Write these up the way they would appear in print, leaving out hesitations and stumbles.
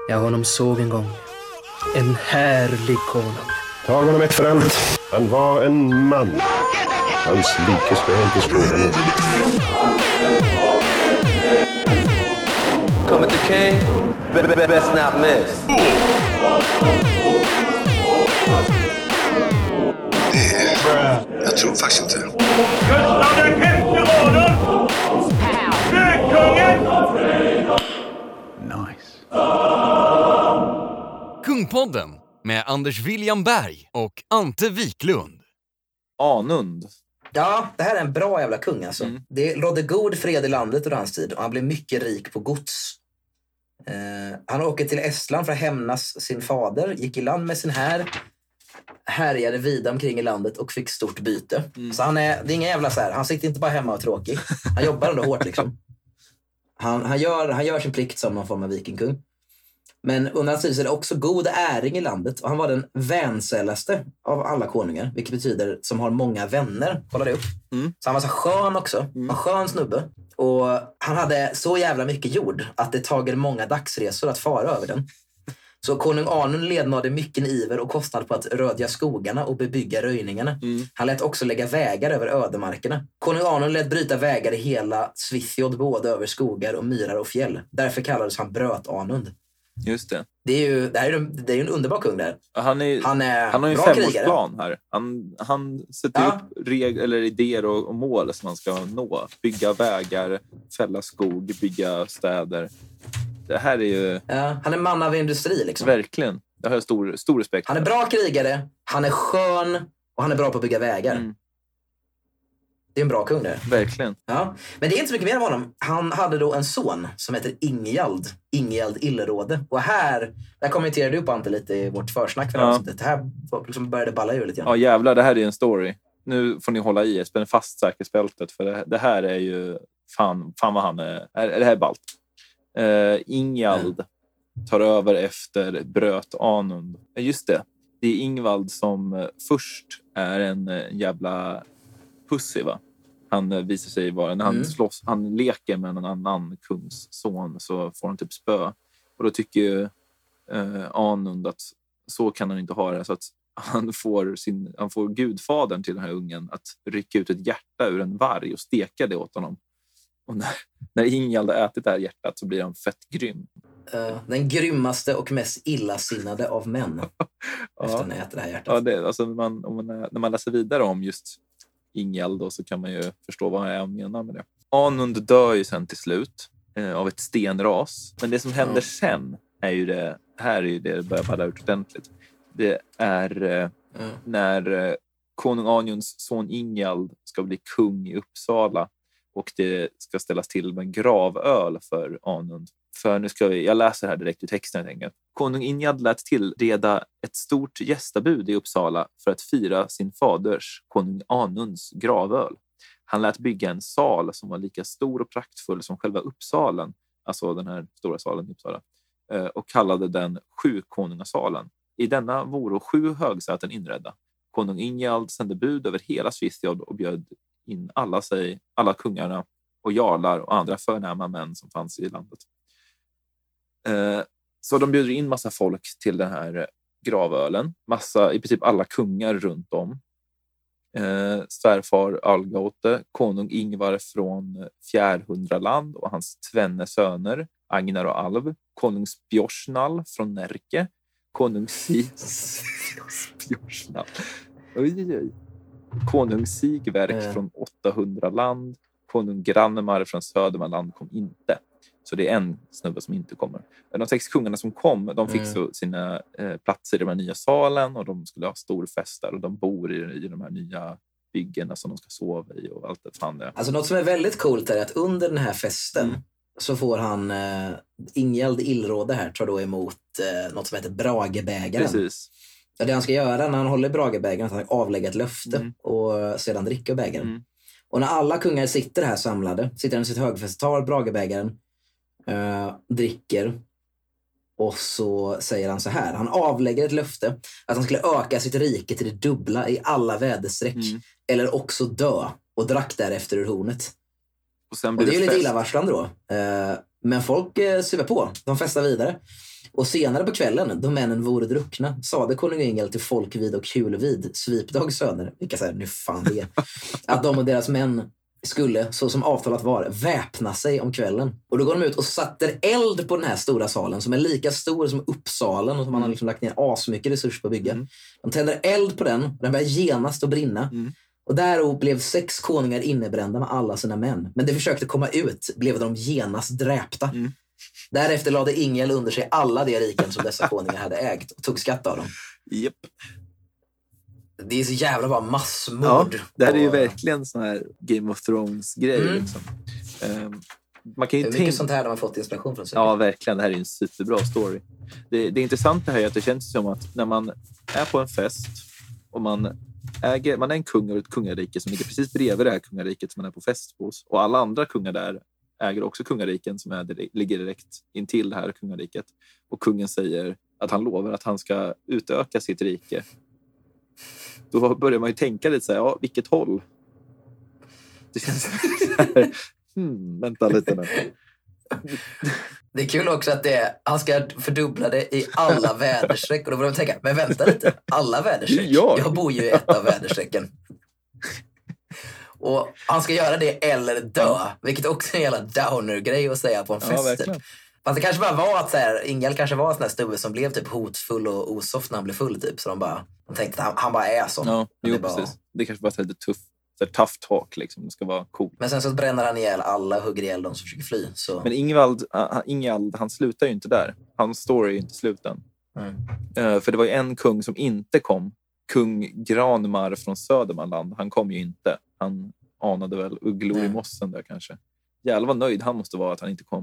Jag honom såg en gång. En härlig konung. Tag honom ett för allt. Han var en man. Hans likes väg till skådan. Coming to king, best not miss. Jag tror faktiskt inte. Gustav den femte råden! Gökungen! Nice. Kungpodden med Anders William Berg och Ante Wiklund. Anund. Ja, det här är en bra jävla kung alltså. Det rådde god fred i landet under hans tid och han blev mycket rik på gods. Han åker till Estland för att hämnas sin fader, gick i land med sin härjade vida omkring i landet och fick stort byte. Så det är ingen jävla så här, han sitter inte bara hemma och tråkig. Han jobbar ändå hårt liksom. Han gör sin plikt som någon form av vikingkung. Men under hans tid så är det också god äring i landet. Och han var den vänsällaste av alla konungar. Vilket betyder som har många vänner. Kolla det upp. Så han var så skön också. En skön snubbe. Och han hade så jävla mycket jord att det tagit många dagsresor att fara över den. Så konung Anund lednade mycket iver och kostnad på att rödja skogarna och bebygga röjningarna. Han lät också lägga vägar över ödemarkerna. Konung Anund lät bryta vägar i hela Svithjod, både över skogar och myrar och fjäll. Därför kallades han Bröt Anund. Just det. Det är ju en underbar kung där. Han har ju en femårsplan här. Han sätter upp idéer och mål som man ska nå. Bygga vägar, fälla skog, bygga städer. Det här är ju... Ja, han är man av industri liksom. Verkligen. Det har jag stor respekt. Han är bra krigare, han är skön och han är bra på att bygga vägar. Det är en bra kung där. Verkligen. Ja. Men det är inte så mycket mer av honom. Han hade då en son som heter Ingjald Illråde. Och där kommenterade du på Ante lite i vårt försnack för avsnittet. Det här liksom började balla ur lite grann. Ja, jävlar, det här är en story. Nu får ni hålla i er, spänn fast säkerhetsbältet. För det här är ju... Fan vad han är... Det här är ballt. Ingjald tar över efter Bröt Anund. Just det. Det är Ingvald som först är en jävla pussy, va? Han visar sig vara... När han slåss, han leker med en annan kungs son så får han typ spö. Och då tycker ju Anund att så kan han inte ha det. Så att han får gudfadern till den här ungen att rycka ut ett hjärta ur en varg och steka det åt honom. Och när Ingjald har ätit det här hjärtat så blir han fett grym. Den grymmaste och mest illasinnade av män. Efter att han äter det här hjärtat. Ja, när man läser vidare om just Ingjald då, så kan man ju förstå vad jag menar med det. Anund dör ju sen till slut av ett stenras. Men det som händer sen är ju det... Här är ju det börjar balla ut ordentligt. Det är när konung Anunds son Ingjald ska bli kung i Uppsala. Och det ska ställas till med en gravöl för Anund. För jag läser här direkt ur texten helt enkelt. Konung Ingjald lät tillreda ett stort gästabud i Uppsala för att fira sin faders, konung Anunds, gravöl. Han lät bygga en sal som var lika stor och praktfull som själva Uppsalen. Alltså den här stora salen i Uppsala. Och kallade den 7 konungasalen. I denna vore 7 högsäten inredda. Konung Ingjald sände bud över hela Svithjod och bjöd in alla kungarna och jarlar och andra förnäma män som fanns i landet. Så de bjuder in massa folk till den här gravölen. I princip alla kungar runt om. Svärfar Algaute, konung Ingvar från Fjärhundraland och hans tvenne söner, Agnar och Alv. Konung Spjorsnall från Närke. Konung Spjorsnall. Oj. Konung Sigverk från 800 land. Konung Grannemar från Södermanland kom inte. Så det är en snubbe som inte kommer. De 6 kungarna som kom, de fick så sina platser i den här nya salen. Och de skulle ha stor fest där. Och de bor i de här nya byggena som de ska sova i och allt det fan det. Alltså något som är väldigt coolt är att under den här festen så får han Ingjald Illråde här tar då emot något som heter Bragebägaren. Precis. Ja, det han ska göra när han håller Bragebägaren är att han avlägger ett löfte och sedan dricker bägaren. Och när alla kungar sitter här samlade, sitter han i sitt högfäst, tar Bragebägaren, dricker och så säger han så här. Han avlägger ett löfte att han skulle öka sitt rike till det dubbla i alla väderstreck eller också dö och drack därefter ur hornet. Och sen och det är ju lite fest. illavarslande då. Men folk suver på. De festar vidare. Och senare på kvällen, då männen vore druckna, sade konung Ingel till Folkvid och Kulvid, Svipdags söner, vilka säger nu fan det är, att de och deras män skulle, så som avtalat var, väpna sig om kvällen. Och då går de ut och sätter eld på den här stora salen som är lika stor som Uppsalen och som man har liksom lagt ner asmycket resurser på att bygga. De tänder eld på den och den börjar genast att brinna. Och där blev 6 konungar innebrända med alla sina män. Men det försökte komma ut, blev de genast dräpta. Därefter lade Ingel under sig alla de riken som dessa konungar hade ägt och tog skatt av dem. Japp. Det är så jävla bara massmord. Ja, det här är ju verkligen sån här Game of Thrones-grej. Liksom. Man kan ju mycket sånt här har man fått inspiration från. Ja, verkligen. Det här är en superbra story. Det intressanta här är att det känns som att när man är på en fest och man är en kung och ett kungarike som ligger precis bredvid det här kungariket som man är på fest hos. Och alla andra kungar där äger också kungariken som ligger direkt intill det här kungariket. Och kungen säger att han lovar att han ska utöka sitt rike. Då börjar man ju tänka lite så här, ja, vilket håll? Det känns så här, vänta lite nu. Det är kul också att han ska fördubbla det i alla väderstreck. Och då börjar man tänka, men vänta lite, alla väderstreck? Jag bor ju i ett av väderstrecken. Och han ska göra det eller dö. Vilket också är en jävla downer-grej att säga på en fest. Typ. Fast det kanske bara var att så här, Ingel kanske var en sån här stubbe som blev typ hotfull och osoft när han blev full typ. Så de tänkte att han bara är sån. Ja, jo, precis. Det kanske bara är lite tough talk liksom. Det ska vara cool. Men sen så bränner han ihjäl alla, hugger ihjäl de som försöker fly. Så. Men Ingvald, han slutar ju inte där. Hans story är ju inte sluten. För det var ju en kung som inte kom. Kung Granmar från Södermanland. Han kom ju inte. Han anade väl ugglor i mossen där kanske. Jävlar vad nöjd han måste vara att han inte kom.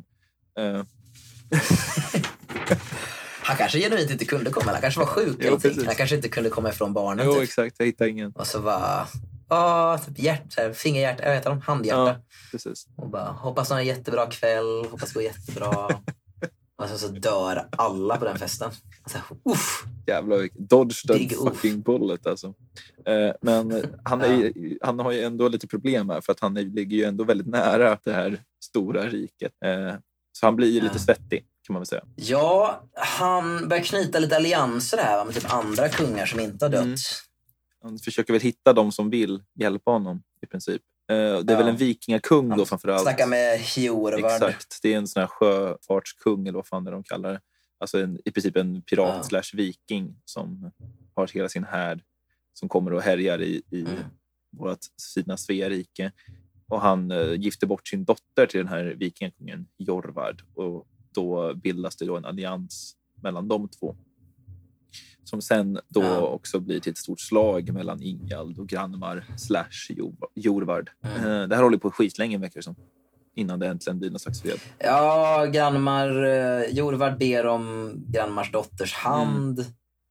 Han kanske genuint inte kunde komma. Han kanske var sjuk eller någonting. Han kanske inte kunde komma ifrån barnen. Jo, typ. Exakt. Jag hittade ingen. Och så var typ fingerhjärta, jag vet inte, handhjärta. Ja, precis. Och bara, hoppas han har en jättebra kväll. Hoppas det går jättebra. Och så dör alla på den festen. Alltså, jävlar, dodge the fucking bullet alltså. Men han har ju ändå lite problem här. För att han ligger ju ändå väldigt nära det här stora riket. Så han blir ju lite svettig, kan man väl säga. Ja, han börjar knyta lite allianser här med typ andra kungar som inte har dött. Han försöker väl hitta de som vill hjälpa honom i princip. Det är väl en vikingakung då framförallt. Snacka med Hjorvard. Exakt, det är en sån här sjöfartskung eller vad fan de kallar det. Alltså i princip en pirat / viking som har hela sin härd som kommer och härjar i vårt fina Sverige. Och han gifter bort sin dotter till den här vikingakungen Jorvard. Och då bildas det då en allians mellan de två. Som sen då också blir till ett stort slag mellan Ingald och Granmar / Jorvard. Det här håller på skitlänge verkar det som. Innan det äntligen blir någon slags fred. Ja, Jorvard ber om Granmars dotters hand.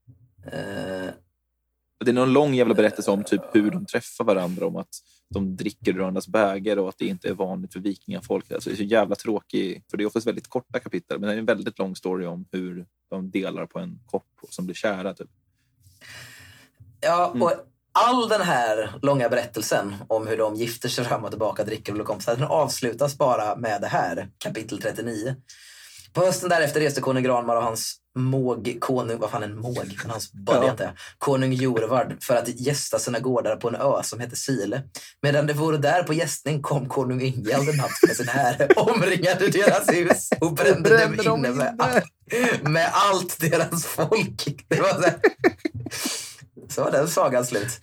Det är någon lång jävla berättelse om typ hur de träffar varandra. Om att de dricker varandras bägare och att det inte är vanligt för vikingafolk. Alltså det är så jävla tråkigt. För det är oftast väldigt korta kapitel. Men det är en väldigt lång story om hur de delar på en kopp som blir kära typ. Ja, och all den här långa berättelsen om hur de gifter sig fram och tillbaka, dricker och blir kompisar, den avslutas bara med det här, kapitel 39. På hösten därefter reste konung Granmar och hans konung Jorvard för att gästa sina gårdar på en ö som heter Sile. Medan det vore där på gästning kom konung Ingald en natt med sin herre, omringade deras hus och brände dem inne med allt deras folk. Det var så var den sagan slut.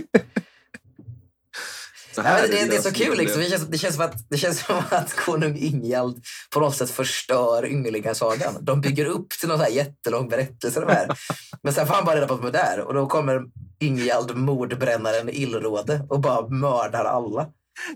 Det är så kul liksom. Det känns som att konung Ingald på något sätt förstör ynglingasagan. De bygger upp till någon så här jättelång berättelse de här. Men sen får han bara reda på att de är där. Och då kommer Ingald, mordbrännaren Illråde, och bara mördar alla.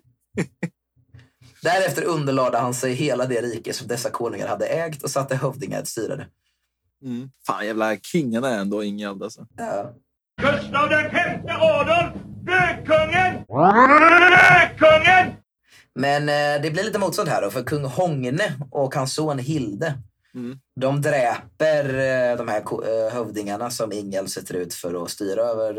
Därefter underlade han sig hela det rike som dessa konungar hade ägt och satte hövdingar att styra det. Fan, jävla kingen är ändå Ingald alltså. Ja. Gustav den femte Adolf, Bökungen! Bökungen! Men det blir lite motstånd här då, för kung Hångne och hans son Hilde, de dräper de här hövdingarna som Ingald sätter ut för att styra över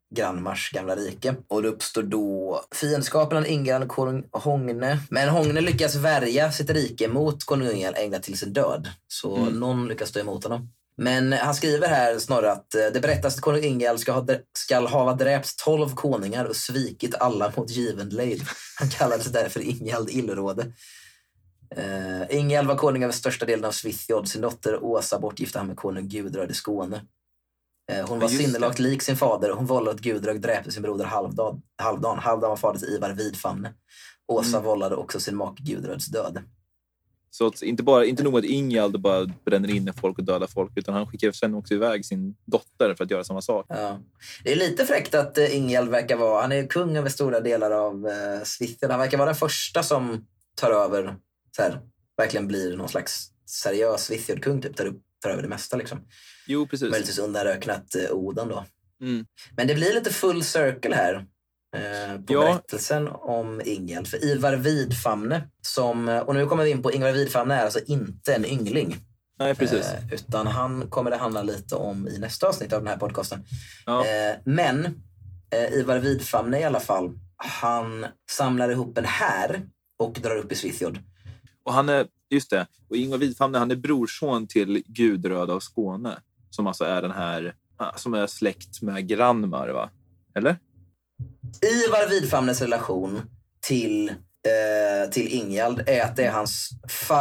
Granmars gamla rike. Och det uppstår då fiendskap mellan Ingeld och konung Hogne. Men Hogne lyckas värja sitt rike mot konung Ingeld ända till sin död. Så någon lyckas stå emot honom. Men han skriver här snarare att det berättas att konung Ingeld ska ha dräpt 12 konungar och svikit alla mot given lejd. Han kallade sig därför Ingeld Illråde. Ingeld var konung över största delen av Svithjod. Sin dotter Åsa bortgifte han med konung Gudröd i Skåne. Hon var sinnelagt lik sin fader och hon vållade att Gudröd dräpte sin broder Halvdan. Halvdan var fader till Ivar Vidfamne. Åsa vållade också sin make Gudröds död. Så att inte nog att Ingeld bara bränner in folk och dödar folk, utan han skickar sen också iväg sin dotter för att göra samma sak. Ja. Det är lite fräckt att Ingeld verkar vara, han är kung över stora delar av Svithjod. Han verkar vara den första som tar över, så här, verkligen blir någon slags seriös Svithjod-kung, typ, tar över det mesta liksom. Jo, precis. Möjligtvis undanröknat Oden då. Men det blir lite full circle här på berättelsen om Ingeld. För Ivar Vidfamne, och nu kommer vi in på Ivar Vidfamne, är alltså inte en yngling. Nej, precis. Utan han kommer det handla lite om i nästa avsnitt av den här podcasten. Ja. Men Ivar Vidfamne i alla fall, han samlar ihop en här och drar upp i Svithjod. Och han är, just det, och Ingvar Vidfamne, han är brorson till Gudröd av Skåne, som alltså är den här, som är släkt med Granmar, va? Eller? Ivar Vidfamnes relation till Ingeld är att det är hans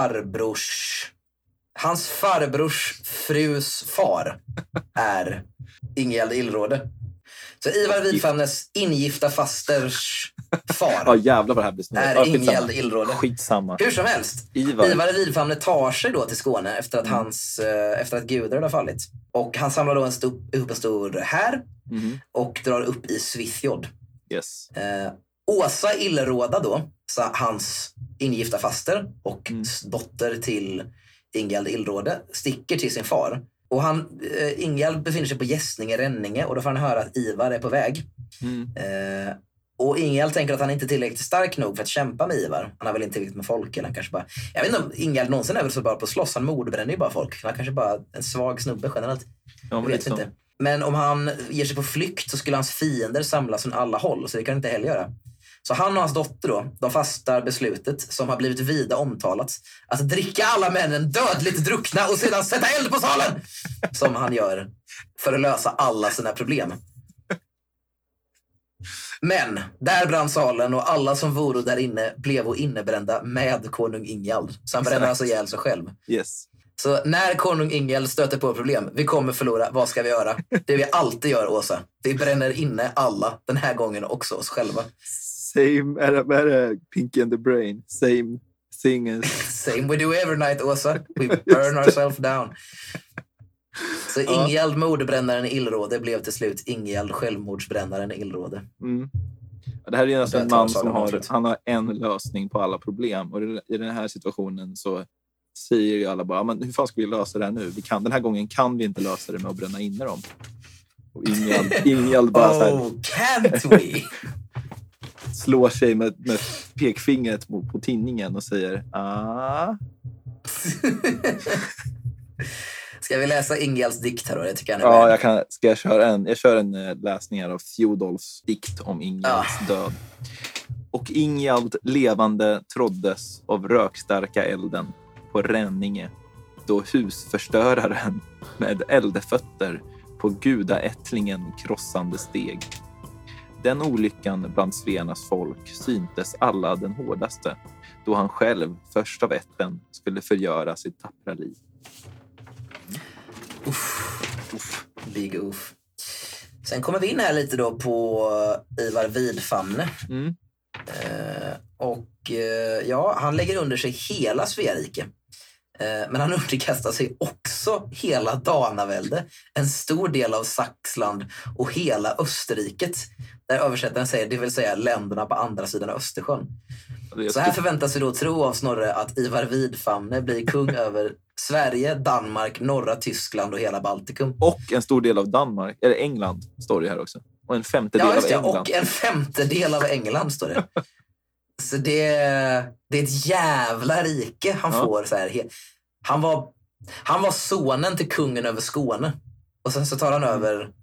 farbrors frus far är Ingeld Illråde. Så Ivar Vidfamnes ingifta fasters far ja, jävlar vad det här blir snurrigt. är Ingeld Illråde. Skitsamma. Hur som helst, Ivar Vidfamne tar sig då till Skåne efter att Gudröd har fallit. Och han samlar då upp en stor här och drar upp i Svithjod. Yes. Åsa Illråda då, så hans ingifta faster och dotter till Ingeld Illråde, sticker till sin far. Och Ingeld befinner sig på Gässninge, Ränninge, och då får han höra att Ivar är på väg. Och Ingeld tänker att han inte är tillräckligt stark nog för att kämpa med Ivar. Han har väl inte tillräckligt med folk, eller han kanske bara... Jag vet inte om Ingeld någonsin är väl så bara på slåss. Han mordbränner ju bara folk. Han kanske bara en svag snubbe generellt. Jag vet inte. Men om han ger sig på flykt så skulle hans fiender samlas från alla håll. Så det kan han inte heller göra. Så han och hans dotter då, de fastar beslutet som har blivit vida omtalat att dricka alla männen dödligt druckna och sedan sätta eld på salen. Som han gör för att lösa alla sina problem. Men där brann salen och alla som vore där inne blev innebrända med konung Ingeld. Så han bränner alltså ihjäl sig själv. Yes. Så när konung Ingeld stöter på problem, vi kommer förlora, vad ska vi göra? Det vi alltid gör, Åsa. Vi bränner inne alla, den här gången också oss själva. Same, är det Pinky and the Brain? Same thing as... Same we do every night, Åsa. We burn ourselves down. Så Ingeld, mordbrännaren Illråde, blev till slut Ingeld, självmordsbrännaren Illråde. Det här är alltså en man som har en lösning på alla problem. Och i den här situationen så säger ju alla bara, men hur fan ska vi lösa det här nu? Den här gången kan vi inte lösa det med att bränna inne dem. Och Ingeld bara så här... can't we? Slår sig med pekfingret på tinningen och säger Ska vi läsa Ingelds dikt här då? Jag tycker jag kör en läsning här av Fjodolfs dikt om Ingelds död. Och Ingeld levande troddes av rökstarka elden på Ränninge, då husförstöraren med eldefötter på gudaättlingen krossande steg. Den olyckan bland Svenas folk syntes alla den hårdaste, då han själv först av ätten skulle förgöra sitt tappra liv. Big uff. Sen kommer vi in här lite då på Ivar Vidfamne. Han lägger under sig hela Sverige. Men han underkastar sig också hela Danavälde, en stor del av Saxland och hela Österriket. Där översättaren säger, det vill säga länderna på andra sidan Östersjön. Så här förväntas vi då tro av Snorre att Ivar Vidfamne blir kung över Sverige, Danmark, norra Tyskland och hela Baltikum. Och en stor del av Danmark, eller England står det här också. Och en femtedel av England. Och en femtedel av England står det. Så det är ett jävla rike han får så här. Han var sonen till kungen över Skåne. Och sen så tar han över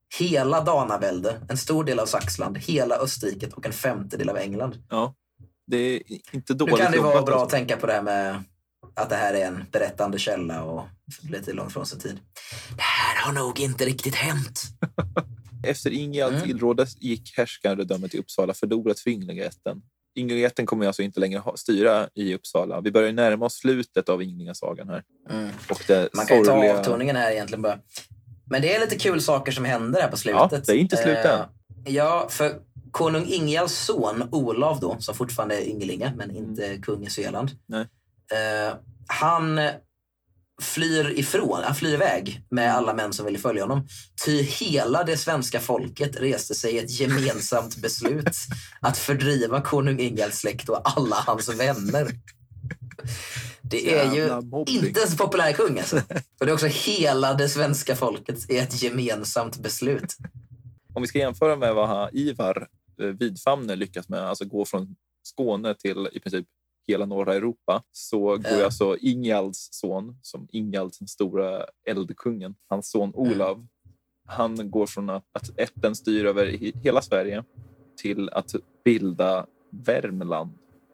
hela Danavälde, en stor del av Saxland, hela Österriket och en femtedel av England. Ja, det är inte dåligt. Nu kan det vara jobbat, bra alltså. att tänka på det här med att det här är en berättande källa och lite långt från sin tid. Det här har nog inte riktigt hänt. Efter Ingjald tillrådes gick härskarredömet i Uppsala förlorat för ynglingaätten. Ynglingaätten kommer alltså inte längre styra i Uppsala. Vi börjar närma oss slutet av ynglingasagan här. Och det Man kan ju ta avtoningen här egentligen bara. Men det är lite kul saker som händer här på slutet. Ja, det är inte slut än. Ja, för konung Ingjalds son Olav då, som fortfarande är ynglinge men inte kung i Svealand. Nej. Han flyr iväg med alla män som ville följa honom. Ty hela det svenska folket reste sig i ett gemensamt beslut att fördriva konung Ingjalds släkt och alla hans vänner. Det är ju inte en så populär kung alltså. Och det är också hela det svenska folket i ett gemensamt beslut. Om vi ska jämföra med vad Ivar Vidfamne lyckas med, alltså gå från Skåne till i princip hela norra Europa, så går alltså Ingjalds son, som Ingjald, den stora eldkungen, hans son Olav, han går från att ätten styr över hela Sverige till att bilda Värmland.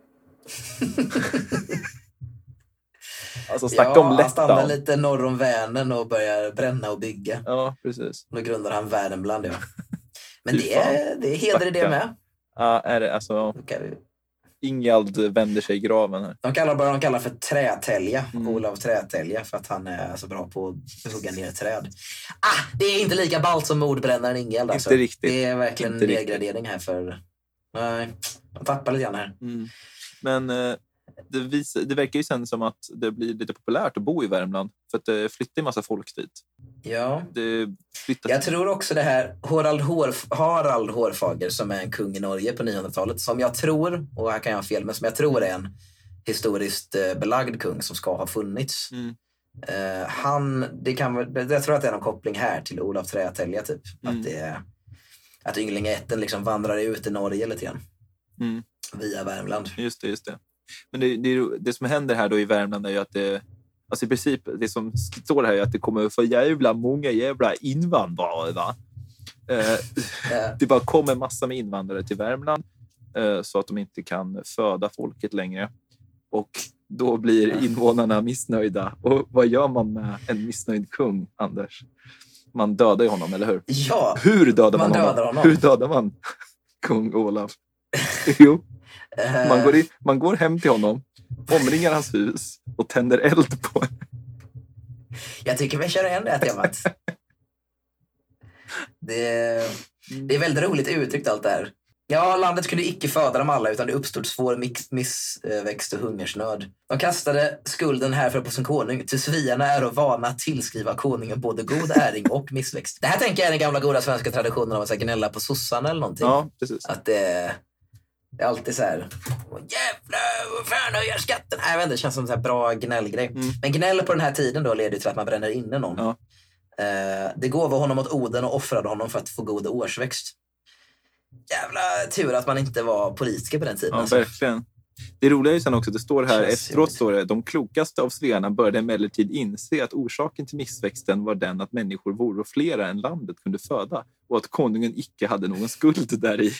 Alltså snacka om lätta. Han stannar lite norr om Vänern och börjar bränna och bygga. Ja, precis. Då grundar han Värmland, ja. Men det är heder i det med. Ja, är det alltså... Ingjald vänder sig i graven här. De kallar för Trätälja. Olav Trätälja, för att han är så bra på att hugga ner träd. Det är inte lika ballt som mordbrännaren Ingjald. Alltså. Inte riktigt. Det är verkligen en nedgradering här för... Nej, de tappar lite grann här. Men det verkar ju sen som att det blir lite populärt att bo i Värmland. För att det flyttar en massa folk dit. Ja. Jag tror också det här Harald Hårfager, som är en kung i Norge på 900-talet, som jag tror, och här kan jag ha fel, men som jag tror är en historiskt belagd kung som ska ha funnits. Jag tror att det är någon koppling här till Olav Trätälja typ. Att ynglingaätten liksom vandrar ut i Norge lite grann. Via Värmland. Just det. Men det som händer här då i Värmland är ju att det, alltså i princip det som står här är att det kommer för många jävla invandrare, va? Det bara kommer massa med invandrare till Värmland så att de inte kan föda folket längre. Och då blir invånarna missnöjda. Och vad gör man med en missnöjd kung, Anders? Man dödar ju honom, eller hur? Ja. Hur dödar man honom? Hur dödar man kung Olav? Jo. Man går hem till honom, omringar hans hus och tänder eld på. Jag tycker vi kör igen det här temat. Det är väldigt roligt uttryckt allt det här. Ja, landet kunde icke föda dem alla, utan det uppstod svår missväxt och hungersnöd. De kastade skulden härför på sin konung, till svierna är och vana att tillskriva konungen både god äring och missväxt. Det här tänker jag är den gamla goda svenska traditionen av att gnälla på sossarna eller någonting. Ja, precis. Att det är alltid så här, jävlar, vad fan höjer skatten? Jag vet inte, det känns som en så här bra gnällgrej. Men gnäll på den här tiden då leder till att man bränner inne någon. Ja. Det gåv honom åt Oden och offrade honom för att få god årsväxt. Jävla tur att man inte var politiker på den tiden. Ja, alltså. Verkligen. Det roliga är ju sen också, det står här efteråt står det, de klokaste av svearna började emellertid inse att orsaken till missväxten var den att människor vore flera än landet kunde föda och att konungen icke hade någon skuld där i.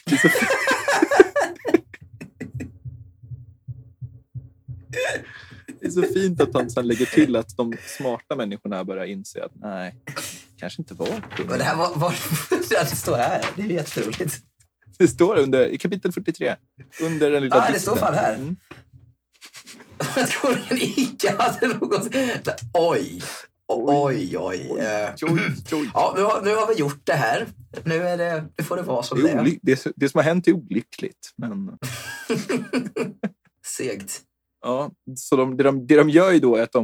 Det är så fint att han sen lägger till att de smarta människorna börjar inse att nej, kanske inte var kungen. Men det här var det står här, det är jätteroligt. Det står under i kapitel 43 under den lilla det står fan här. Jag tror den icke hade något. Oj. Ja, nu har vi gjort det här. Nu får det vara som det är. Det som har hänt är olyckligt, men segt. Ja, så det de gör ju då är att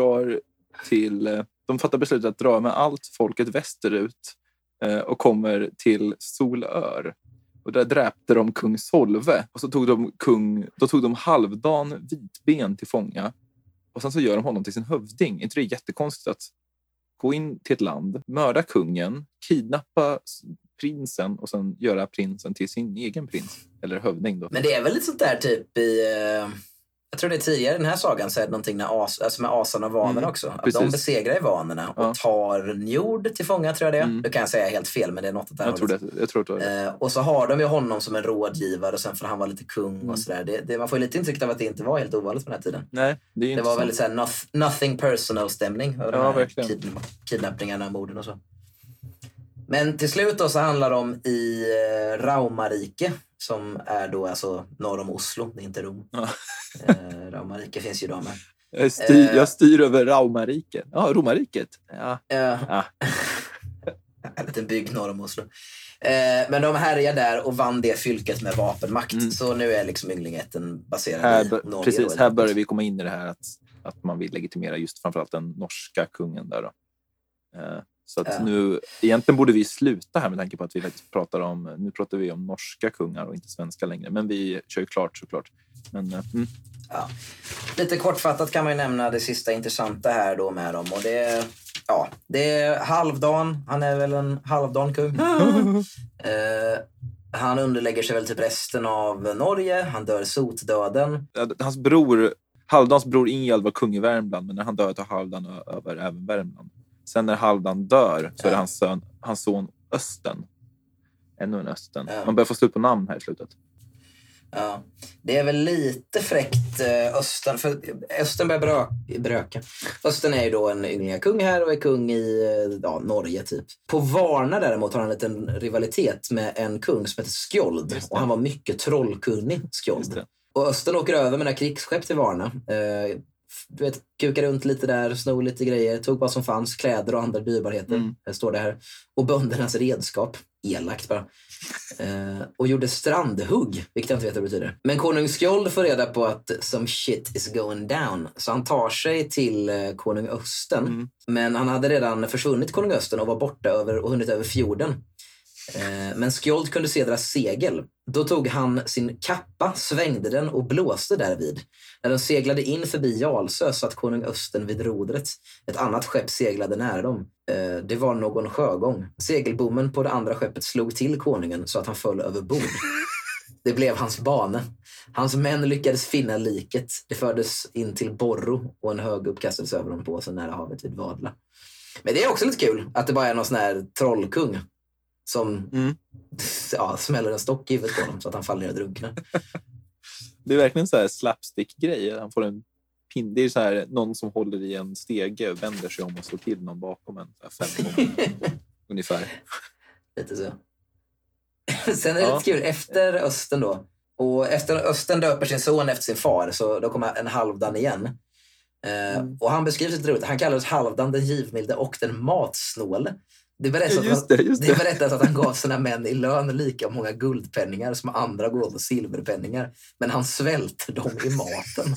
de fattar beslutet att dra med allt folket västerut och kommer till Solör. Och där dräpte de kung Solve. Och så tog de Halvdan Vitben till fånga. Och sen så gör de honom till sin hövding. Inte det är jättekonstigt att gå in till ett land, mörda kungen, kidnappa prinsen och sen göra prinsen till sin egen prins. Eller hövding då. Men det är väl lite sånt där typ Jag tror det är tidigare i den här sagan så är det någonting med asarna och vanorna också. Att precis. de besegrar ju vanorna och tar Njord till fånga, tror jag det. Det kan jag säga helt fel, men det är något där. Jag tror det. Och så har de ju honom som en rådgivare och sen får han vara lite kung och sådär. Man får ju lite intryck av att det inte var helt ovanligt på den här tiden. Nej, det var väldigt såhär nothing personal stämning. Ja, verkligen. Kidnappningarna och morden och så. Men till slut då så handlar det om i Raumarike, som är då alltså norr om Oslo, det är inte Rom. Ja. Raumarike finns ju då med. Jag styr över Raumarike. Ja, Romariket. Ja. En liten bygg norr om Oslo. Men de härjar där och vann det fylket med vapenmakt. Så nu är liksom yngligheten baserad i Norge. Precis, här börjar vi komma in i det här att man vill legitimera just framförallt den norska kungen där då. Så att nu, egentligen borde vi sluta här med tanke på att vi faktiskt nu pratar vi om norska kungar och inte svenska längre. Men vi kör ju klart såklart. Men, Ja. Lite kortfattat kan man ju nämna det sista intressanta här då med dem. Och det är Halvdan. Han är väl en halvdan kung. Han underlägger sig väl till resten av Norge. Han dör sotdöden. Halvdans bror Ingald var kung i Värmland, men när han dör tar Halvdan över även Värmland. Sen när Halvdan dör så är det hans son Östen. Ännu en Östen. Man börjar få slut på namn här i slutet. Ja, det är väl lite fräckt Östen, för Östen börjar bröka. Östen är ju då en ynglinga kung här och är kung i Norge typ. På Varna däremot har han en liten rivalitet med en kung som heter Skjold. Och han var mycket trollkunnig, Skjold. Och Östen åker över med några krigsskepp till Varna. Du vet, kukar runt lite där, snor lite grejer, tog vad som fanns, kläder och andra dyrbarheter, står det här. Och böndernas redskap, elakt bara. Och gjorde strandhugg, vilket jag inte vet vad det betyder. Men konung Skjold får reda på att some shit is going down. Så han tar sig till konung Östen. Men han hade redan försvunnit konung Östen och var borta och hunnit över fjorden. Men Skjold kunde se deras segel. Då tog han sin kappa, svängde den och blåste därvid. När de seglade in förbi Jarlsö satt konung Östen vid rodret. Ett annat skepp seglade nära dem. Det var någon sjögång. Segelbommen på det andra skeppet slog till konungen så att han föll över bord. Det blev hans bane. Hans män lyckades finna liket. Det fördes in till Borro och en hög uppkastades över dem på så nära havet vid Vadla. Men det är också lite kul att det bara är någon sån här trollkung som smäller en stock i huvudet på honom så att han faller ner och drunknar. Det är verkligen så här slapstick-grej. Han får en pin. Det är så här någon som håller i en stege och vänder sig om och slår till någon bakom en. 5 gånger ungefär. Lite så. Sen är det lite kul. Efter Östen då. Och efter Östen döper sin son efter sin far. Så då kommer en Halvdan igen. Och han beskrivs lite roligt. Han kallades Halvdan den givmilde och den matsnåle. Det berättas att han gav sina män i lön lika många guldpenningar som andra gav och silverpenningar. Men han svälte dem i maten.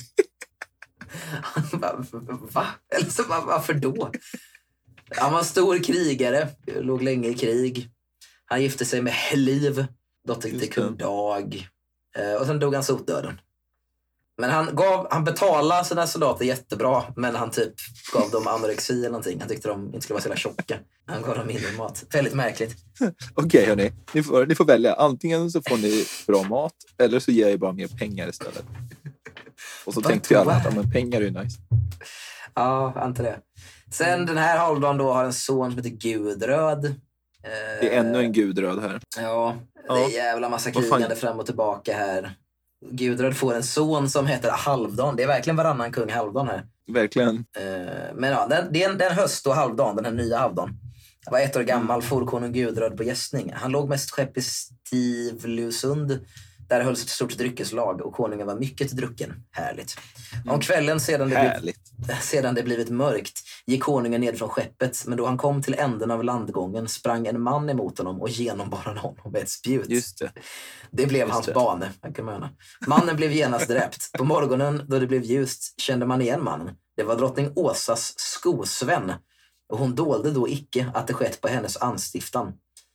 Han bara, va? Eller så bara, varför då? Han var en stor krigare, låg länge i krig. Han gifte sig med Heliv, dotter till kung Dag. Och sen dog han sotdöden. Men han betalade sina soldater jättebra, men han typ gav dem anorexi eller någonting. Han tyckte de inte skulle vara så jävla tjocka. Han gav dem mindre mat. Väldigt märkligt. Okej, hörni. Ni får välja. Antingen så får ni bra mat, eller så ger jag bara mer pengar istället. Och så tänkte vi alla att men pengar är ju nice. Ja, antar det. Sen den här Halvdan då har en son som heter Gudröd. Det är ännu en Gudröd här. Ja, det är jävla massa krigande fram och tillbaka här. Gudröd får en son som heter Halvdan. Det är verkligen varannan kung Halvdan här. Verkligen. Men ja, det är en höst då Halvdan, den här nya Halvdan. Han var 1 år gammal, for konung Gudröd på gästning. Han låg mest skepp i Stivlusund. Där hölls ett stort dryckeslag och konungen var mycket drucken. Härligt. Om kvällen sedan det blivit mörkt gick konungen ned från skeppet. Men då han kom till änden av landgången sprang en man emot honom och genomborrade honom med ett spjut. Just det. Det blev hans bane. Mannen blev genast dräpt. På morgonen då det blev ljust kände man igen mannen. Det var drottning Åsas skosvän. Och hon dolde då icke att det skett på hennes anstiftan.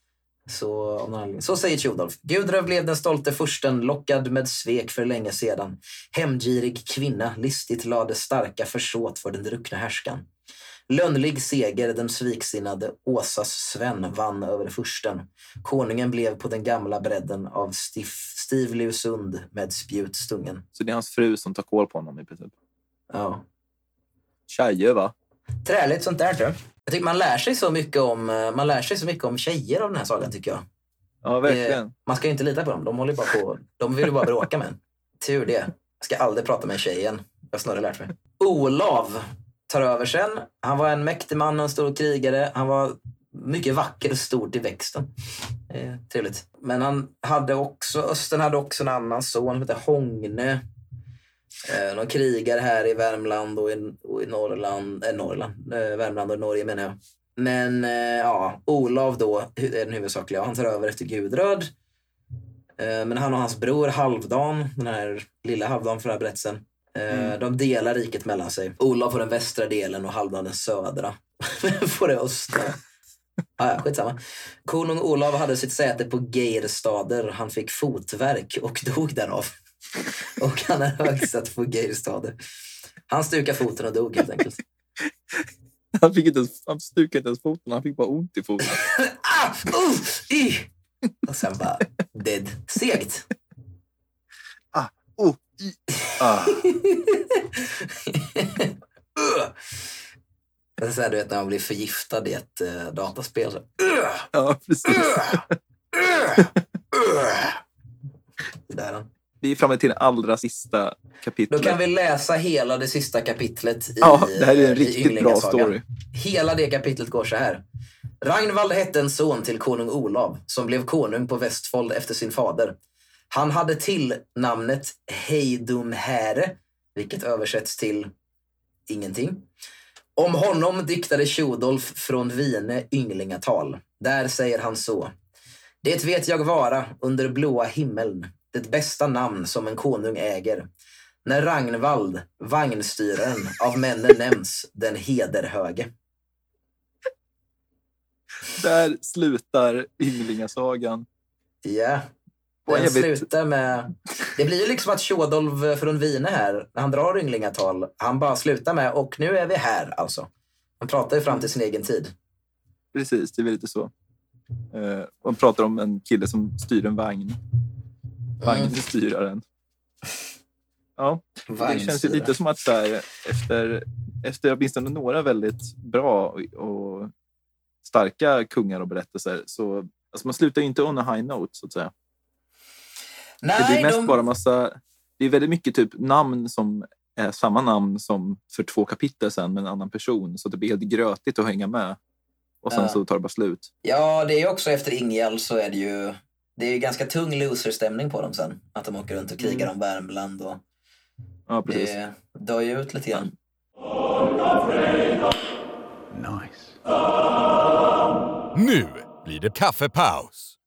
Så säger Tjodolf. Gudröd blev den stolte fursten, lockad med svek för länge sedan. Hemgirig kvinna, listigt lade starka försåt för den druckna härskan. Lönnlig seger den sviksinnade Åsas Sven vann över fursten. Konungen blev på den gamla bredden av Stivlusund med spjut stungen. Så det är hans fru som tar kål på honom i princip? Ja. Tjejer, va? Träligt sånt där, tror jag. Jag tycker man lär sig så mycket om tjejer av den här sagan, tycker jag. Ja, verkligen. Man ska ju inte lita på dem. De håller bara på. De vill ju bara bråka med en. Tur det. Jag ska aldrig prata med en tjej igen. Jag har snarare lärt mig. Olav tar över sen. Han var en mäktig man och en stor krigare. Han var mycket vacker och stort i växten. Trevligt. Men Östen hade också en annan son som heter Hångne. Någon krigare här i Värmland och i Norrland. Värmland och Norge, menar jag. Men Olav då är den huvudsakliga. Han tar över efter Gudröd. Men han och hans bror Halvdan, den här lilla Halvdan för den här berättelsen, de delar riket mellan sig. Olav får den västra delen och Halvdan den södra. Får det östra. Skitsamma. Konung Olav hade sitt säte på Geirstader. Han fick fotverk och dog därav. Och han är högsatt på Geirstader. Han stukade foten och dog helt enkelt. Han stukade inte ens foten. Han fick bara ont i foten. Och sen bara dead. Segt. Det är så här, du vet, när man blir förgiftad i ett dataspel. Så. Ja, precis. Där. Vi är framme till det allra sista kapitlet. Då kan vi läsa hela det sista kapitlet i det här är en riktigt bra story. Hela det kapitlet går så här. Ragnvald hette en son till konung Olav som blev konung på Västfold efter sin fader. Han hade till namnet Heidumhäre, vilket översätts till ingenting. Om honom diktade Tjodolf från Vine ynglingatal. Där säger han så. Det vet jag vara under blåa himmeln, det bästa namn som en konung äger. När Ragnvald, vagnstyraren, av männen nämns den hederhöge. Där slutar ynglingasagan. Ja, den slutar med... Det blir ju liksom att Tjodolf från Vine här, när han drar ynglingatal, han bara slutar med och nu är vi här, alltså. Han pratar ju fram till sin egen tid. Precis, det är väl lite så. Man pratar om en kille som styr en vagn. Vagnstyraren. Ja, det känns ju lite som att så här, efter åtminstone några väldigt bra och starka kungar och berättelser, så alltså man slutar ju inte on a high note, så att säga. Nej, det är mest bara massa... Det är väldigt mycket typ namn som är samma namn som för 2 kapitel sen med en annan person, så det blir helt grötigt att hänga med. Och sen så tar det bara slut. Ja, det är ju också efter Ingeld så är det är ju ganska tung loser-stämning på dem sen. Att de åker runt och krigar om Värmland och... Ja, precis. Det dör ju ut lite grann. Nice. Nu blir det kaffepaus.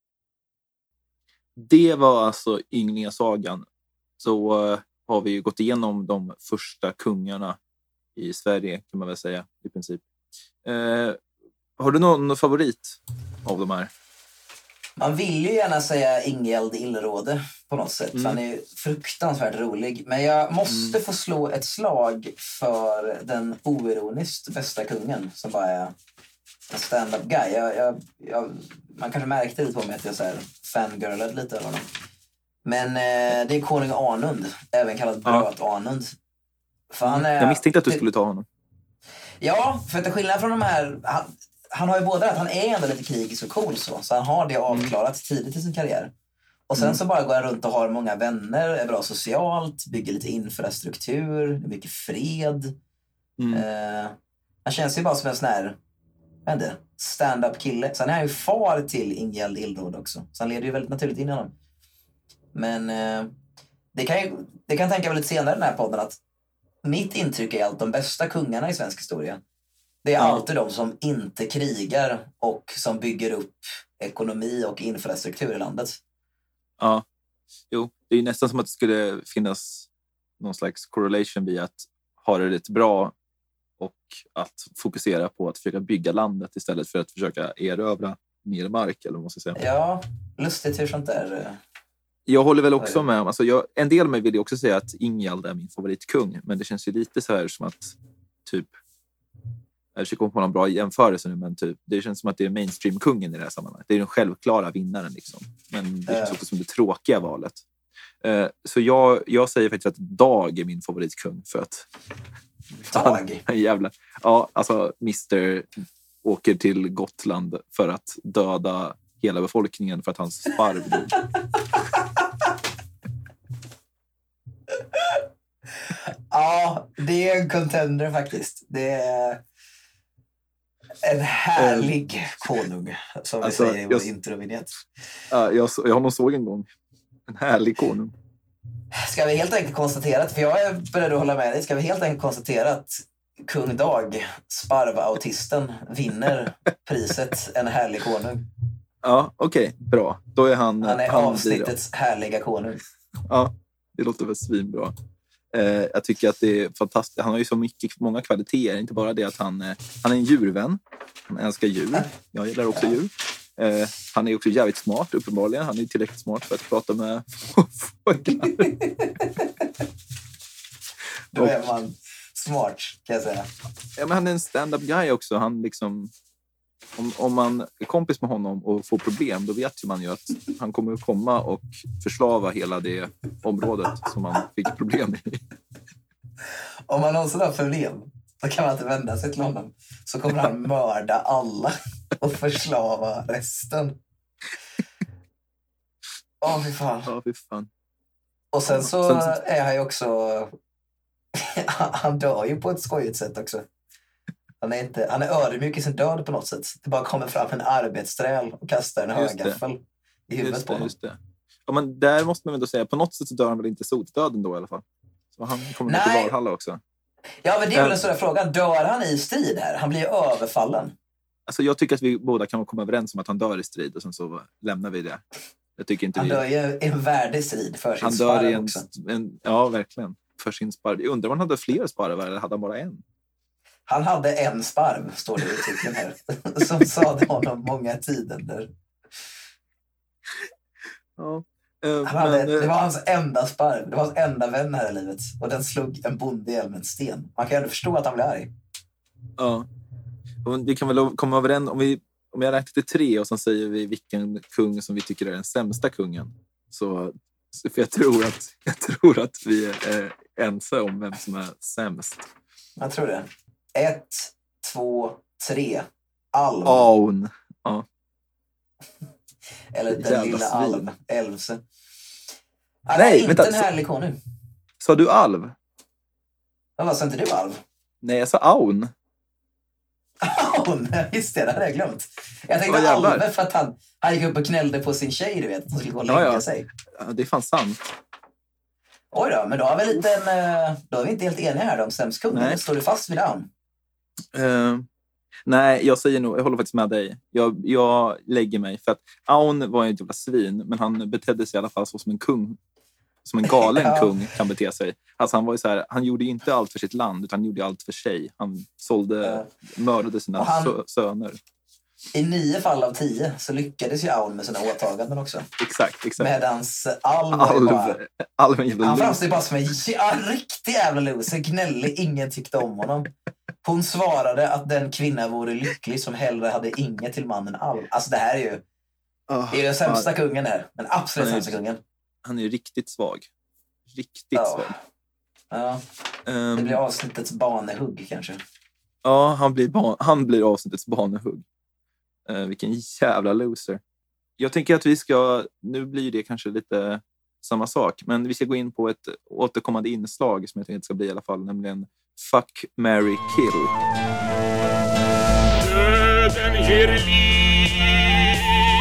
Det var alltså ynglingasagan. Så har vi ju gått igenom de första kungarna i Sverige, kan man väl säga, i princip. Har du någon favorit av de här? Man vill ju gärna säga Ingeld Illråde på något sätt. Han är ju fruktansvärt rolig. Men jag måste få slå ett slag för den oironiskt bästa kungen som bara är en stand-up guy. Man kanske märkte lite på mig att jag så här fangirlade lite av honom. Men det är konung Arnund, även kallad Bröt Arnund. För han är, jag misstänkte att du skulle ta honom. Ja, för att till skillnad från de här... Han har ju både att han är ändå lite krigisk och cool så han har det avklarat tidigt i sin karriär. Och sen så bara går han runt och har många vänner, är bra socialt, bygger lite infrastruktur, det är mycket fred. Han känns ju bara som en sån här, jag vet inte, stand-up kille. Sen är han ju far till Ingeld Illråd också, så han leder ju väldigt naturligt in i honom. Men det kan tänka lite senare i den här podden att mitt intryck är att de bästa kungarna i svensk historia, det är alltid de som inte krigar och som bygger upp ekonomi och infrastruktur i landet. Ja, jo. Det är ju nästan som att det skulle finnas någon slags correlation vid att ha det lite bra och att fokusera på att försöka bygga landet istället för att försöka erövra mer mark, eller vad man ska säga. Ja, lustigt hur sånt där... Jag håller väl också med. Alltså en del av mig vill ju också säga att Ingeld är min favoritkung, men det känns ju lite så här som att typ Jag försöker komma på någon bra jämförelse nu, men typ, det känns som att det är mainstream-kungen i det här sammanhanget. Det är den självklara vinnaren liksom. Men det känns också som det tråkiga valet. Så jag säger faktiskt att Dag är min favoritkung för att... Dag? Jävla. Ja, alltså Mr. åker till Gotland för att döda hela befolkningen för att hans sparv dog. Ja, det är en contender faktiskt. Det är en härlig konung, som vi säger i vår introvinjett. Jag har nog såg en gång. En härlig konung. Ska vi helt enkelt konstatera att, för jag är beredd att hålla med dig, ska vi helt enkelt konstatera att kung Dag, sparvautisten, vinner priset En härlig konung. Ja, okej, bra. Då är han är avsnittets härliga konung. Ja, det låter väl svinbra. Jag tycker att det är fantastiskt. Han har ju så många kvaliteter. Inte bara det att han är en djurvän. Han älskar djur. Jag gillar också djur. Han är också jävligt smart, uppenbarligen. Han är tillräckligt smart för att prata med fåglar. Då är man smart, kan jag säga. Ja, men han är en stand-up guy också. Han liksom... Om man är kompis med honom och får problem, då vet ju man ju att han kommer att komma och förslava hela det området som man fick problem i. Om man någonsin har problem, då kan man inte vända sig till honom. Så kommer han mörda alla och förslava resten. Fy fan. Ja, fy fan. Och sen så är han ju också... han dör ju på ett skojigt sätt också. Han är ödmjuk i sin död på något sätt. Det bara kommer fram en arbetsträl och kastar en högaffel i huvudet på honom. Just det. Ja, men där måste man väl då säga, på något sätt så dör han väl inte sotdöden då i alla fall. Så han kommer till Valhalla också. Ja, men det är väl den stora frågan. Dör han i strid här? Han blir ju överfallen. Alltså jag tycker att vi båda kan komma överens om att han dör i strid och sen så lämnar vi det. Jag tycker inte han dör ju en värdig strid för sin sparv. Han dör i också. Ja, verkligen. För sin sparv. Jag undrar om han hade fler sparvar eller hade han bara en? Han hade en sparv, står det i titeln här. Som sade honom många tider. Ja. Det var hans enda sparv. Det var hans enda vän här i livet. Och den slog en bonde ihjäl med en sten. Man kan ju förstå att han blev arg. Ja. Och vi kan väl komma överens om jag räknar till 3 och sen säger vi vilken kung som vi tycker är den sämsta kungen. Så för jag tror att vi är ense om vem som är sämst. Jag tror det. 1, 2, 3. Alv. Aun. Ja. Eller den lilla Alv. Elvse. Nej, inte en härlig konung. Sa du Alv? Ja, vad sa inte du Alv? Nej, jag sa Aun. Aun? Just det hade jag glömt. Jag tänkte Alve för att han gick upp och knällde på sin tjej, du vet. Han skulle gå och lägga sig. Ja, det är fan sant. Oj då, men då är vi inte helt eniga här om sämst kung. Nej. Står du fast vid Aun? Nej, jag håller faktiskt med dig. Jag lägger mig. För att Aun var ju inte jävla svin, men han betedde sig i alla fall så som en kung. Som en galen kung kan bete sig. Alltså han var ju så här, han gjorde inte allt för sitt land, utan han gjorde allt för sig. Han mördade sina söner. I 9 fall av 10 så lyckades ju Aun med sina åtaganden också. Exakt. Medans Alv han framstod bara som en riktig jävla loser. Gnällig, ingen tyckte om honom. Hon svarade att den kvinna vore lycklig som hellre hade inget till mannen Alv. Alltså det här är ju det är den sämsta kungen här. Den absolut sämsta kungen. Han är ju riktigt svag. Svag. Ja. Det blir avsnittets banehugg kanske. Ja, han blir avsnittets banehugg. Vilken jävla loser. Jag tänker att nu blir det kanske lite samma sak, men vi ska gå in på ett återkommande inslag som jag tänkte ska bli i alla fall, nämligen Fuck, Marry, Kill. Döden ger liv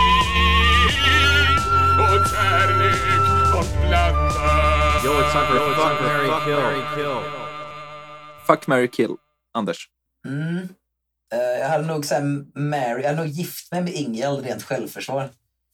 och kärlek och blandar. Yo, it's time for Fuck, Marry, Kill. Fuck, Marry, Kill. Anders. Jag hade nog jag hade nog gift mig med Ingeld rent självförsvar.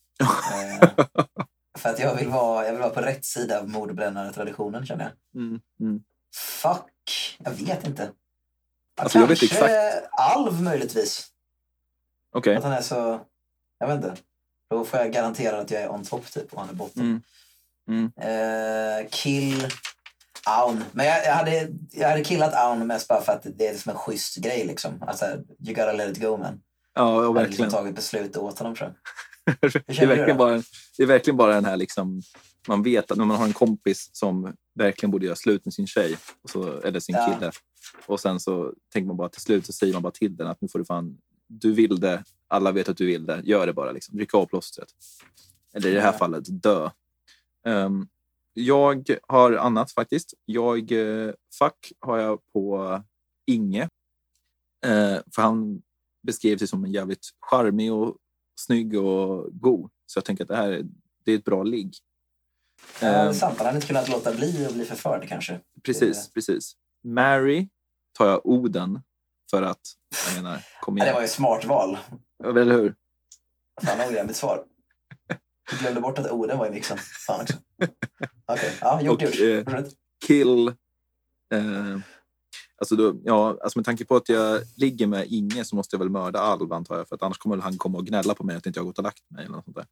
För att jag vill vara på rätt sida av mordbrännare-traditionen, känner jag. Fuck, jag vet inte. Alltså, jag vet exakt. Alv möjligtvis. Okej. Att han är så, jag vet inte. Då får jag garantera att jag är on top typ och han är botten. Kill. Aun. Men jag hade killat Aun mest bara för att det är som en schysst grej liksom. Alltså, you gotta let it go, man. Ja, och verkligen. Jag hade tagit beslut åt honom, tror jag. Det är verkligen bara den här liksom, man vet att när man har en kompis som verkligen borde göra slut med sin tjej eller sin kille, och sen så tänker man bara till slut, så säger man bara till den att nu får du fan, du vill det, alla vet att du vill det, gör det bara liksom, rycka av plåstret, eller i det här fallet dö. Jag har annat faktiskt. Fuck har jag på Inge, för han beskrev sig som en jävligt charmig och snygg och god. Så jag tänker att det är ett bra ligg. Ja, det är sant. Han hade inte kunnat låta bli och bli förförd kanske. Precis. Mary tar jag Oden för att, jag menar, kom igen. Det var ju ett smart val. Eller hur? Fan, jag glömde mitt svar. Du glömde bort att Oden var i mixen. Fan också. Okej, ja, gjort. Kill. Alltså med tanke på att jag ligger med Inge så måste jag väl mörda Alv, antar jag, för att annars kommer han komma och gnälla på mig att inte jag har gått och lagt mig eller något sånt där.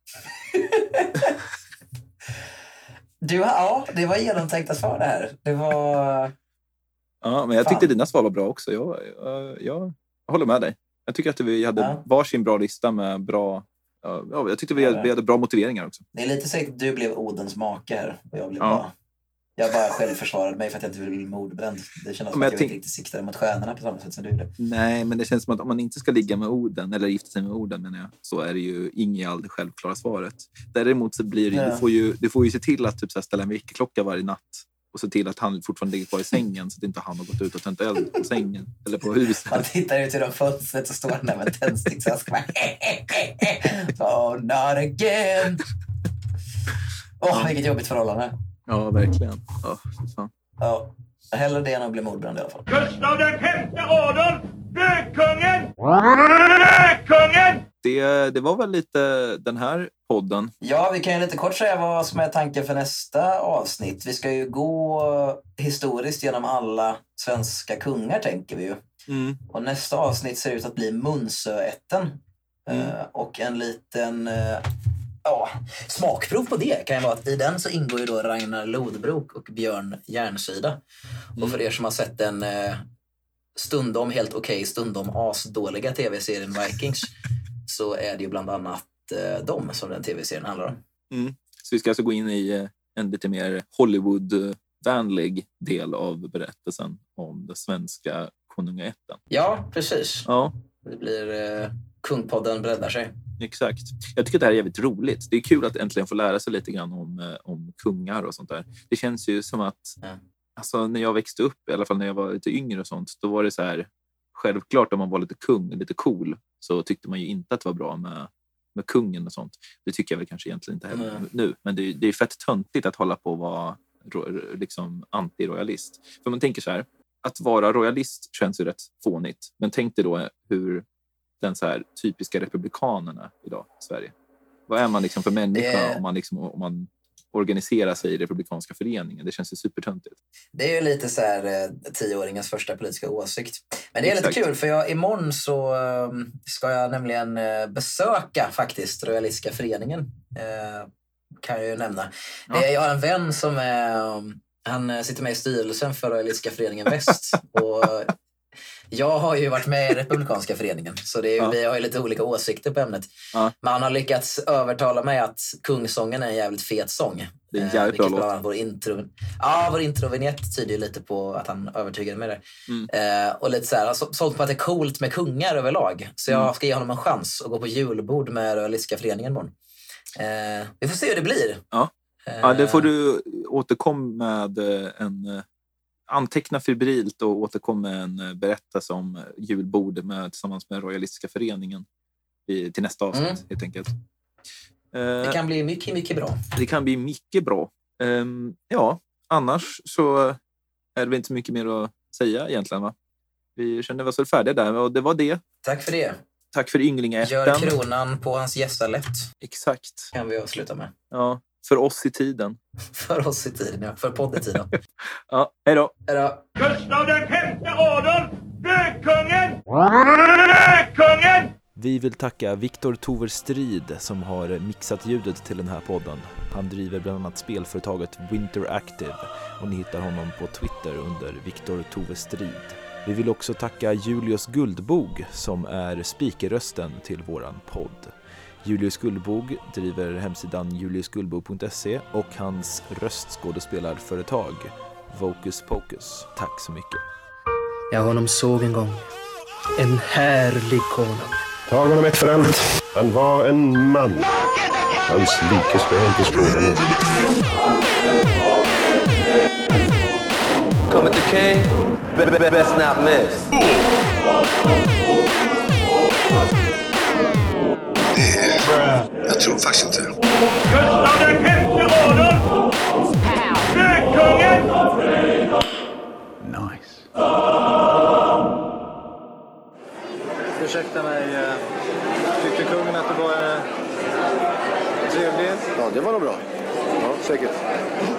Det var genomtänkta svar det här. Det var... Ja, men jag tyckte dina svar var bra också. Jag håller med dig. Jag tycker att vi hade varsin bra lista med bra... Ja, jag tyckte vi hade bra motiveringar också. Det är lite säkert att du blev Odens make här. Och jag bara själv försvarade mig för att jag inte ville bli mordbränd. Det känns som att jag inte riktigt siktade mot stjärnorna på samma sätt som du gjorde. Nej, men det känns som att om man inte ska ligga med Oden eller gifta sig med Oden, menar jag, så är det ju inget självklara svaret. Däremot så blir det du får ju se till att typ så här, ställa en väckarklocka varje natt och se till att han fortfarande ligger kvar i sängen så att inte han har gått ut och tänt eld på sängen eller på huset. Man tittar ut genom fönstret och står där med en tändsticksask. Oh, not again! Vilket jobbigt förhållande. Ja, verkligen. Ja, hellre det än att bli mordbränd i alla fall. Gustav den femte Adolf, Bökkungen! Bökkungen! Det var väl lite den här podden. Ja, vi kan ju lite kort säga vad som är tanken för nästa avsnitt. Vi ska ju gå historiskt genom alla svenska kungar, tänker vi ju. Och nästa avsnitt ser ut att bli Munsöätten. Och en liten... smakprov på det kan ju vara att i den så ingår ju då Ragnar Lodbrok och Björn Järnsida. Och för er som har sett den stundom helt okej, stundom asdåliga tv-serien Vikings så är det ju bland annat dem som den tv-serien handlar om. Så vi ska alltså gå in i en lite mer Hollywood-vänlig del av berättelsen om det svenska konungaätten. Ja, precis. Ja. Det blir Kungpodden breddar sig. Exakt. Jag tycker att det här är jävligt roligt. Det är kul att äntligen få lära sig lite grann om kungar och sånt där. Det känns ju som att alltså, när jag växte upp, i alla fall när jag var lite yngre och sånt, då var det så här självklart om man var lite kung, lite cool, så tyckte man ju inte att det var bra med kungen och sånt. Det tycker jag väl kanske egentligen inte heller nu. Men det är fett töntigt att hålla på att vara liksom anti-royalist. För man tänker så här, att vara royalist känns ju rätt fånigt. Men tänk dig då hur den så här typiska republikanerna idag i Sverige. Vad är man liksom för människa om man organiserar sig i republikanska föreningen? Det känns ju supertöntigt. Det är ju lite så här 10-åringens första politiska åsikt. Men det är lite kul för imorgon så ska jag nämligen besöka faktiskt Royalistiska föreningen. Kan jag ju nämna. Jag har en vän som han sitter med i styrelsen för Royalistiska föreningen Väst och jag har ju varit med i Republikanska föreningen så vi har ju lite olika åsikter på ämnet. Men han har lyckats övertala mig att Kungsången är en jävligt fet sång. Det är en jävligt bra låt. Vår introvinjett tyder ju lite på att han övertygade mig där. Och lite så här, sålt på att det är coolt med kungar överlag. Så jag ska ge honom en chans att gå på julbord med Royalistiska föreningen imorgon. Vi får se hur det blir. Ja, det får du återkomma med anteckna febrilt och återkom med en berättelse om julbord tillsammans med Royalistiska föreningen till nästa avsnitt helt enkelt. Det kan bli mycket, mycket bra. Det kan bli mycket bra. Annars så är det väl inte så mycket mer att säga egentligen, va? Vi kände oss färdiga där och det var det. Tack för det. Tack för ynglingaätten. Gör kronan på hans gästalett. Exakt. Kan vi avsluta med. Ja, för oss i tiden. För oss i tiden, ja. För poddetiden. Ja, hej då. Hej då. Gustav den femte Adolf, Bökkungen! Bökkungen! Vi vill tacka Viktor Tove Strid som har mixat ljudet till den här podden. Han driver bland annat spelföretaget Winter Active och ni hittar honom på Twitter under Viktor Tove Strid. Vi vill också tacka Julius Guldbog som är speakerrösten till våran podd. Julius Guldbog driver hemsidan juliusguldbog.se och hans röstskådespelarföretag Vocus Pocus. Tack så mycket. Jag honom såg en gång. En härlig konung. Tag honom ett för allt. Han var en man. Hans like ska jag inte skåda med. Coming to King, best not miss. Jag tror faktiskt inte. Gustav den femte Adolf! Gökungen! Nice. Ursäkta mig, tyckte kungen att du var trevlig? Ja, det var nog bra. Ja, säkert.